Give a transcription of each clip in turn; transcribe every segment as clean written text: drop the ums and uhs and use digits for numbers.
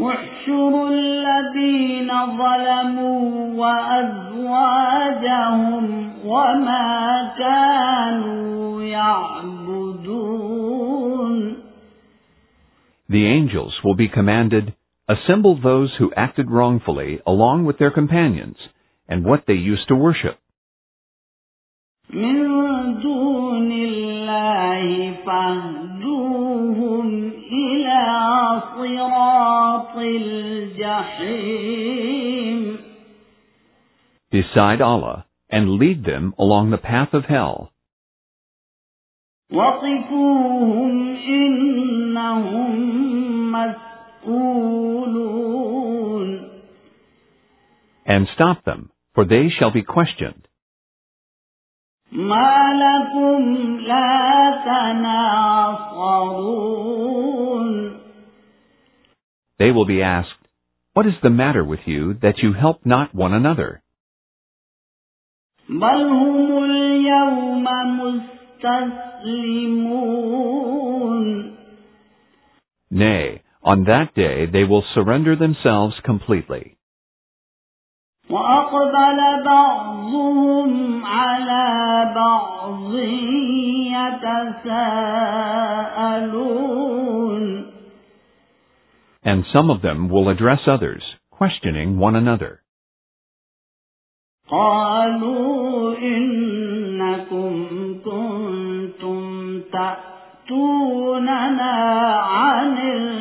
احشروا الذين ظلموا وأزواجهم وما كانوا يعبدون. The angels will be commanded, assemble those who acted wrongfully along with their companions and what they used to worship. من دون الله فاهدوهم إلى صراط الجحيم. Beside Allah, and lead them along the path of hell. وقفوهم إنهم مسؤولون. And stop them, for they shall be questioned. ما لكم لا تناصرون. They will be asked, what is the matter with you that you help not one another? بل هم اليوم مستسلمون. Nay, on that day they will surrender themselves completely. وأقبل بعضهم على بعض يتساءلون. And some of them will address others, questioning one another. قالوا إنكم كنتم تأتوننا عن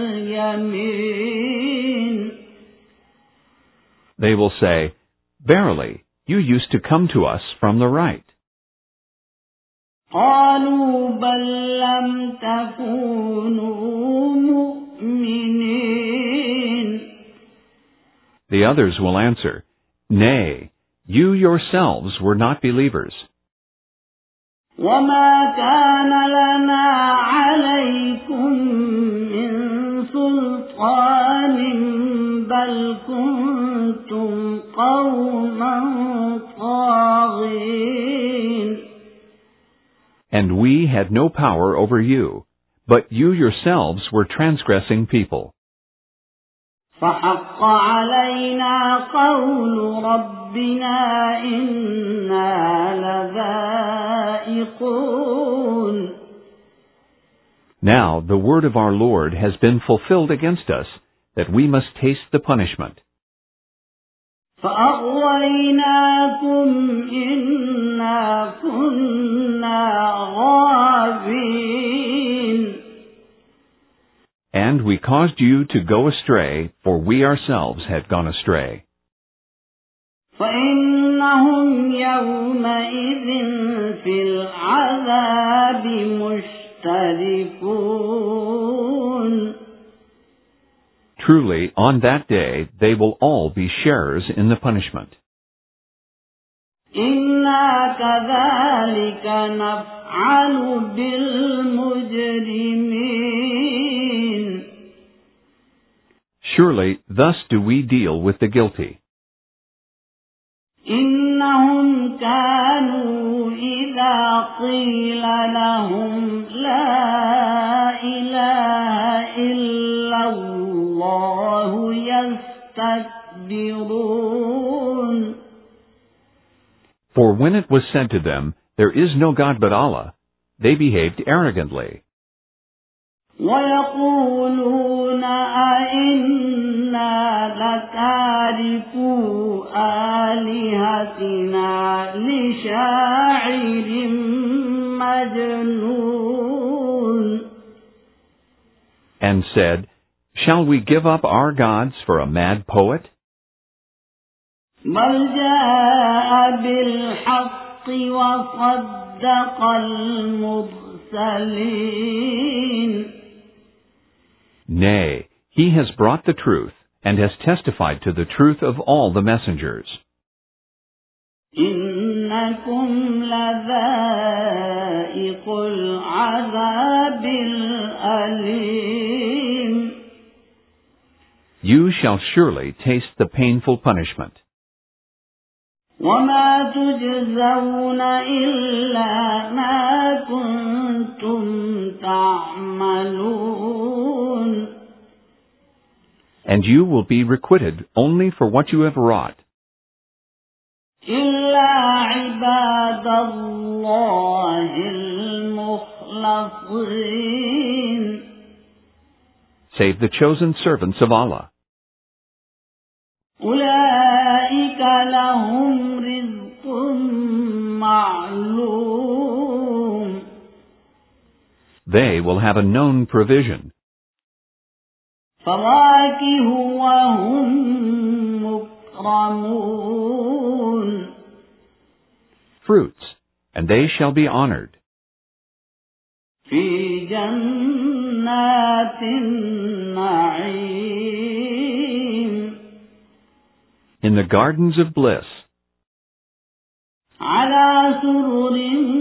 اليمين. They will say, verily, you used to come to us from the right. قالوا بل لم تكونوا مؤمنين. The others will answer, nay, you yourselves were not believers. وما كان لنا عليكم من سلطان بل كنتم قوما طاغين. And we had no power over you, but you yourselves were transgressing people. فحق علينا قول ربنا إنا لذائقون. Now the word of our Lord has been fulfilled against us, that we must taste the punishment. فأغويناكم إنا كنا غاوين. And we caused you to go astray, for we ourselves had gone astray. فإنهم يومئذ في العذاب مشتركون. Truly, on that day, they will all be sharers in the punishment. إنا كذلك نفعل بالمجرمين. Surely, thus do we deal with the guilty. إنهم كانوا إذا قيل لهم لا إله إلا الله يستكبرون. For when it was said to them, there is no God but Allah, they behaved arrogantly. ويقولون أئنا لتاركو آلهتنا لشاعر مجنون. And said, shall we give up our gods for a mad poet? بل جاء بالحق وصدق المرسلين. Nay, he has brought the truth, and has testified to the truth of all the messengers. إنكم لذائق العذاب الأليم. You shall surely taste the painful punishment. وما تجزون إلا ما كنتم تعملون. and you will be requited only for what you have wrought. إلا عباد الله المخلصين Save the chosen servants of Allah. أولئك لهم رزق معلوم They will have a known provision. فواكه وهم مكرمون Fruits, and they shall be honored. في جنات النعيم In the gardens of bliss, على سرر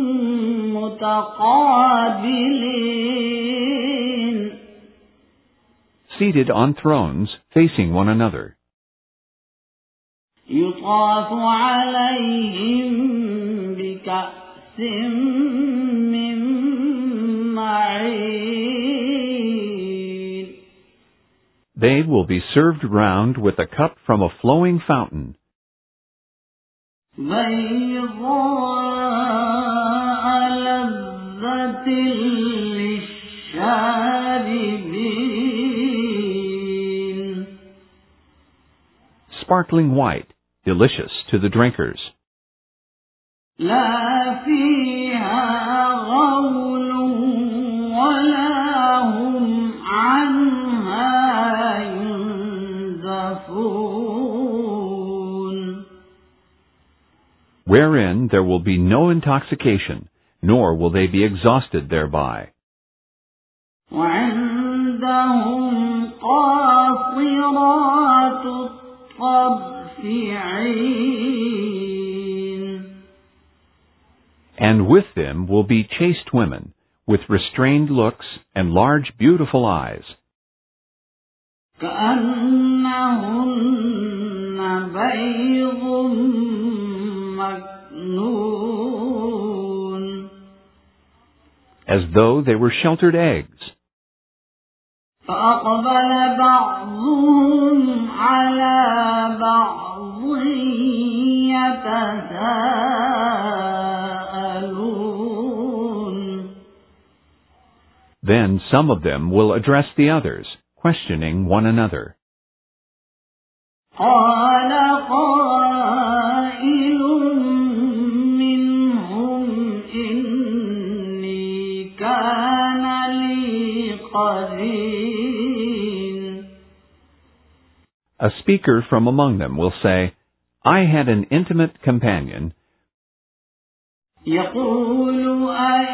متقابلين seated on thrones facing one another. يطاف عليهم بكأس من معين They will be served round with a cup from a flowing fountain, بيضاء لذة للشاربين sparkling white, delicious to the drinkers. لا فيها غول ولا هم عنها ينزفون Wherein there will be no intoxication, nor will they be exhausted thereby. وعندهم قاصرات الطرف عين And with them will be chaste women, with restrained looks and large beautiful eyes, كأنهن بيض مكنون as though they were sheltered eggs. فأقبل بعضهم على بعض يتساءلون Then some of them will address the others, questioning one another. قال قائل منهم إني كان لي قرين A speaker from among them will say, I had an intimate companion يقول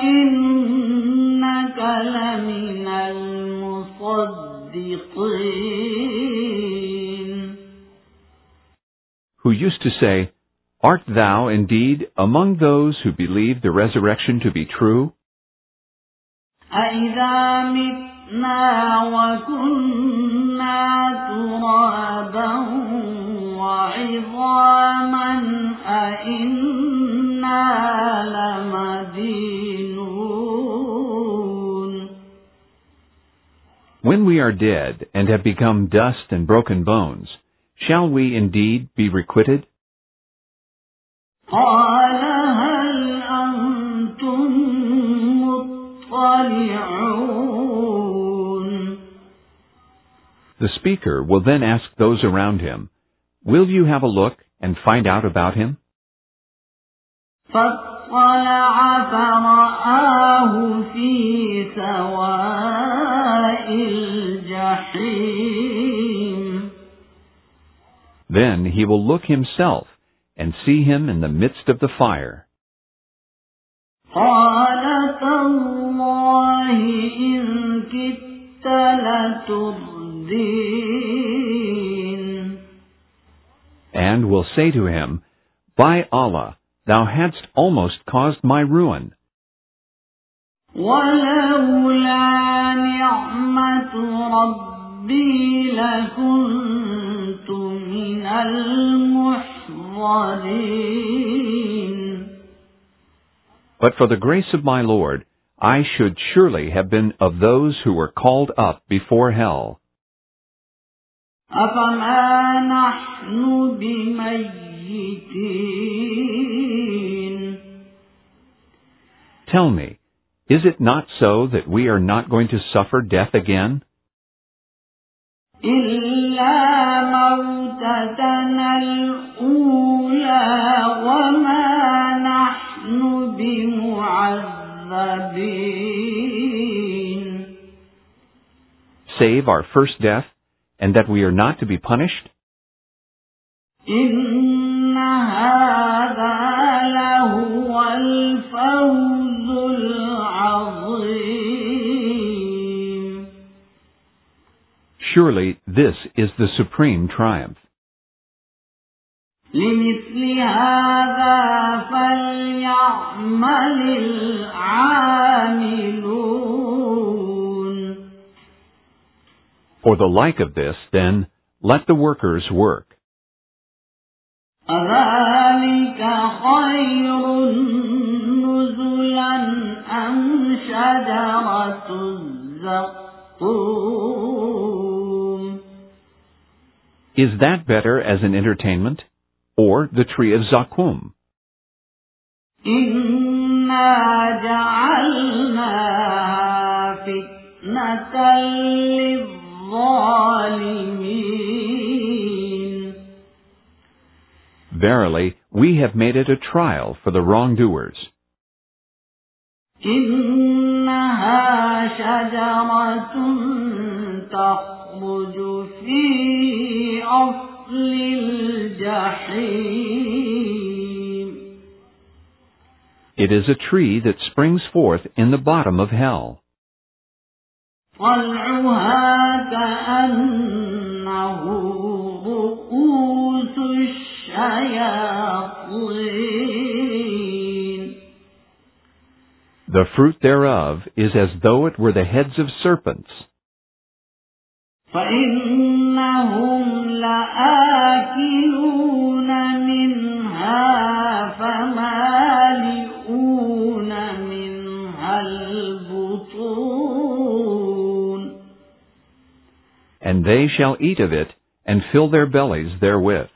أئنك لمن المصدقين who used to say, Art thou indeed among those who believe the resurrection to be true? أَإِذَا مِتْنَا وَكُنَّا تُرَابًا وَعِظَامًا أَإِنَّا لَمَدِينُونَ When we are dead and have become dust and broken bones, shall we indeed be requited? قَالَ هَلْ أَنْتُمْ مُطَّلِعُونَ The speaker will then ask those around him, Will you have a look and find out about him? فاطلع فرآه في سواء الجحيم Then he will look himself and see him in the midst of the fire. قال تالله إن كدت لتردين And will say to him, By Allah, thou hadst almost caused my ruin. ولولا نعمة ربي لكنت من المحضرين But for the grace of my Lord, I should surely have been of those who were called up before hell. أفما نحن بميتين. Tell me, is it not so that we are not going to suffer death again? إلا موتتنا الأولى وما نحن بمعذبين. Save our first death, and that we are not to be punished? إن هذا لهو الفوز العظيم. Surely this is the supreme triumph. لمثل هذا فليعمل العاملون. For the like of this, then, let the workers work. أذلك خير نزلا أم شجرة الزقوم. Is that better as an entertainment, or the tree of Zaqqum? إنا جعلناها فتنة للظالمين. Verily, we have made it a trial for the wrongdoers. إنها شجرة تخرج في أصل الجحيم. It is a tree that springs forth in the bottom of hell. طلعها كأنه رؤوس الشياطين. The fruit thereof is as though it were the heads of serpents. فإنهم لآكلون منها فمالئون منها البطون. And they shall eat of it, and fill their bellies therewith.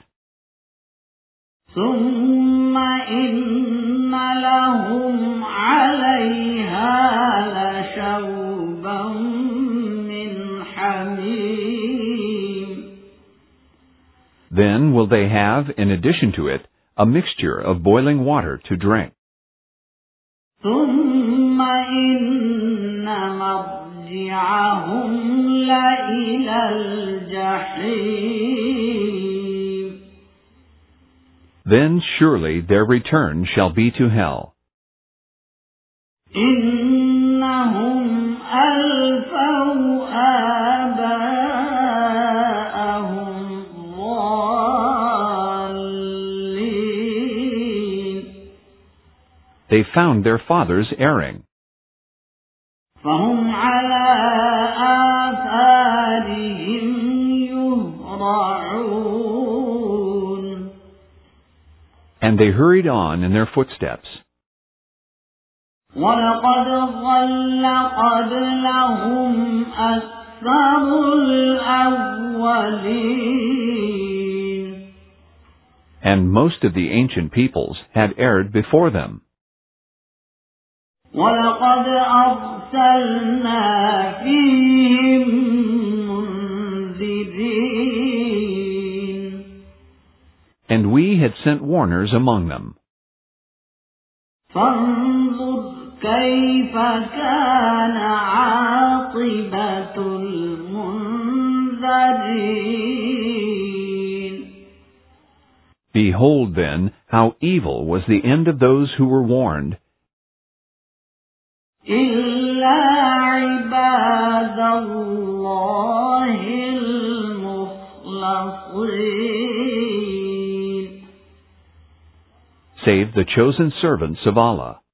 ثم إن لهم عليها لشوبا من حميم. Then will they have, in addition to it, a mixture of boiling water to drink. ثم إن مرجعهم لإلى الجحيم. Then surely their return shall be to hell. إنهم ألفوا آباءهم ضالين. They found their fathers erring. فهم على آثارهم يهرعون. And they hurried on in their footsteps. ولقد ضل قبلهم أكثر الأولين. And most of the ancient peoples had erred before them. ولقد أرسلنا فيهم منذرين. And we had sent warners among them. فانظر كيف كان عاقبة المنذرين. Behold then how evil was the end of those who were warned. إلا عباد الله المخلصين. Save the chosen servants of Allah.